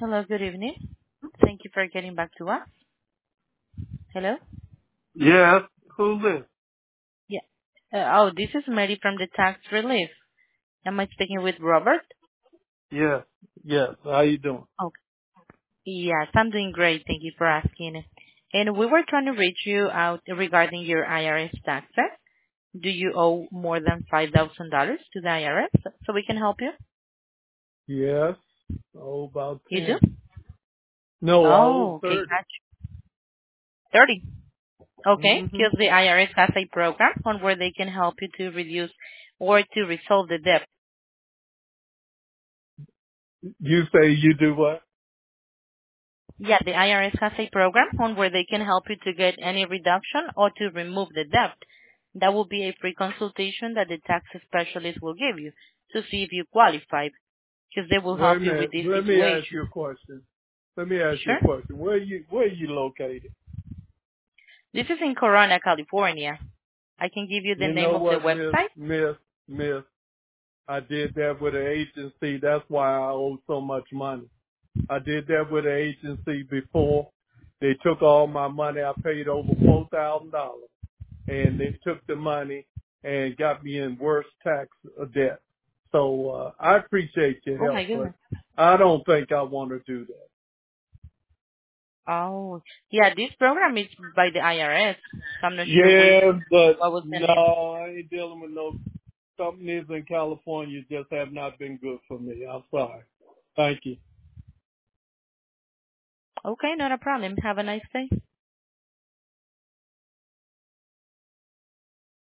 Hello, good evening. Thank you for getting back to us. Hello? Yes. Who's this? Yeah. This is Mary from the Tax Relief. Am I speaking with Robert? Yes. Yes. How you doing? Okay. Yes, I'm doing great. Thank you for asking. And we were trying to reach you out regarding your IRS taxes. Do you owe more than $5,000 to the IRS so we can help you? Yes. Oh, about You do? 10. No, I was Oh, okay, 30. gotcha. 30. Okay, Mm-hmm. because the IRS has a program on where they can help you to reduce or to resolve the debt. You say you do what? Yeah, the IRS has a program on where they can help you to get any reduction or to remove the debt. That will be a free consultation that the tax specialist will give you to see if you qualify, because they will Wait a help you with minute. this Let me ask situation. you a question. Let me ask you a Sure. question. Where you located? This is in Corona, California. I can give you the You name know of the what, website. Miss, I did that with an agency. That's why I owe so much money. I did that with an agency before. They took all my money. I paid over $4,000. And they took the money and got me in worse tax debt. So I appreciate your Oh my help, but goodness. I don't think I want to do that. Oh, yeah, this program is by the IRS, so I'm not sure Yeah, but what was the name. no, I ain't dealing with no companies in California. Just have not been good for me. I'm sorry. Thank you. Okay, not a problem. Have a nice day.